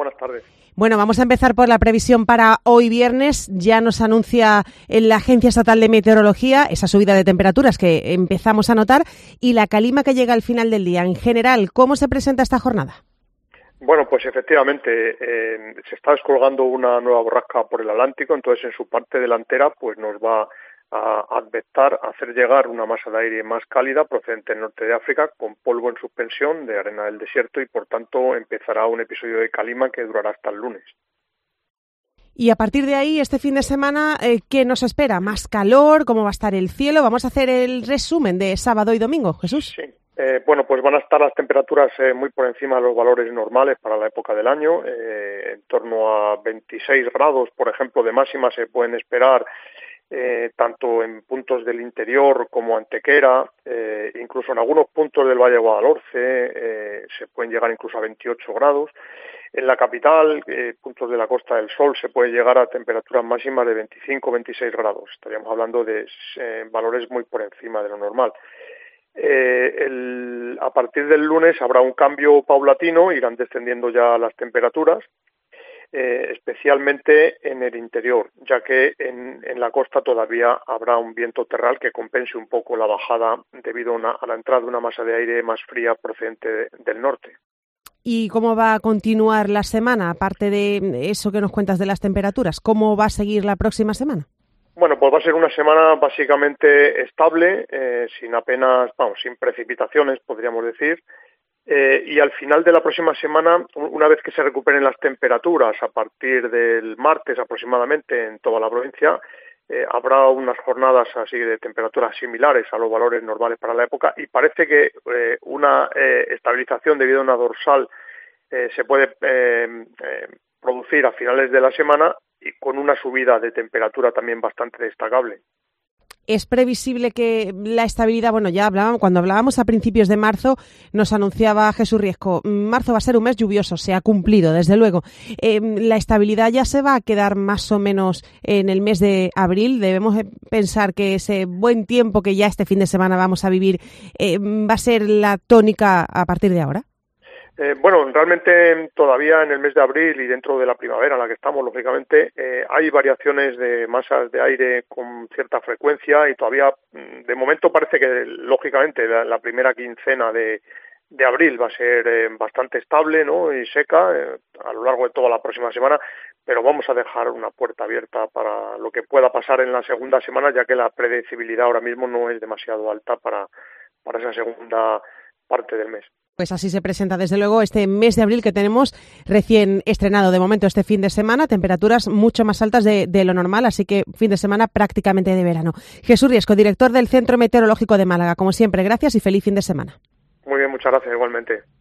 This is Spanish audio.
buenas tardes. Bueno, vamos a empezar por la previsión para hoy viernes. Ya nos anuncia la Agencia Estatal de Meteorología esa subida de temperaturas que empezamos a notar y la calima que llega al final del día. En general, ¿cómo se presenta esta jornada? Bueno, pues efectivamente se está descolgando una nueva borrasca por el Atlántico, entonces en su parte delantera pues nos va a hacer llegar una masa de aire más cálida procedente del norte de África con polvo en suspensión de arena del desierto y por tanto empezará un episodio de calima que durará hasta el lunes. Y a partir de ahí, este fin de semana, ¿qué nos espera? ¿Más calor? ¿Cómo va a estar el cielo? Vamos a hacer el resumen de sábado y domingo, Jesús. Sí. Bueno, pues van a estar las temperaturas muy por encima de los valores normales para la época del año. En torno a 26 grados, por ejemplo, de máxima se pueden esperar tanto en puntos del interior como Antequera, incluso en algunos puntos del Valle de Guadalhorce se pueden llegar incluso a 28 grados. En la capital, puntos de la Costa del Sol, se puede llegar a temperaturas máximas de 25-26 grados. Estaríamos hablando de valores muy por encima de lo normal. A partir del lunes habrá un cambio paulatino, irán descendiendo ya las temperaturas, especialmente en el interior, ya que en la costa todavía habrá un viento terral que compense un poco la bajada debido a la entrada de una masa de aire más fría procedente del norte. ¿Y cómo va a continuar la semana? Aparte de eso que nos cuentas de las temperaturas, ¿cómo va a seguir la próxima semana? Bueno, pues va a ser una semana básicamente estable, sin precipitaciones, podríamos decir. Y al final de la próxima semana, una vez que se recuperen las temperaturas, a partir del martes aproximadamente en toda la provincia, habrá unas jornadas así de temperaturas similares a los valores normales para la época y parece que una estabilización debido a una dorsal se puede producir a finales de la semana y con una subida de temperatura también bastante destacable. Es previsible que la estabilidad, cuando hablábamos a principios de marzo, nos anunciaba Jesús Riesco, marzo va a ser un mes lluvioso, se ha cumplido, desde luego. ¿La estabilidad ya se va a quedar más o menos en el mes de abril? ¿Debemos pensar que ese buen tiempo que ya este fin de semana vamos a vivir va a ser la tónica a partir de ahora? Realmente todavía en el mes de abril y dentro de la primavera en la que estamos, lógicamente, hay variaciones de masas de aire con cierta frecuencia y todavía, de momento, parece que, lógicamente, la primera quincena de abril va a ser bastante estable, ¿no?, y seca a lo largo de toda la próxima semana, pero vamos a dejar una puerta abierta para lo que pueda pasar en la segunda semana, ya que la predecibilidad ahora mismo no es demasiado alta para esa segunda parte del mes. Pues así se presenta desde luego este mes de abril que tenemos recién estrenado de momento este fin de semana, temperaturas mucho más altas de lo normal, así que fin de semana prácticamente de verano. Jesús Riesco, director del Centro Meteorológico de Málaga, como siempre, gracias y feliz fin de semana. Muy bien, muchas gracias igualmente.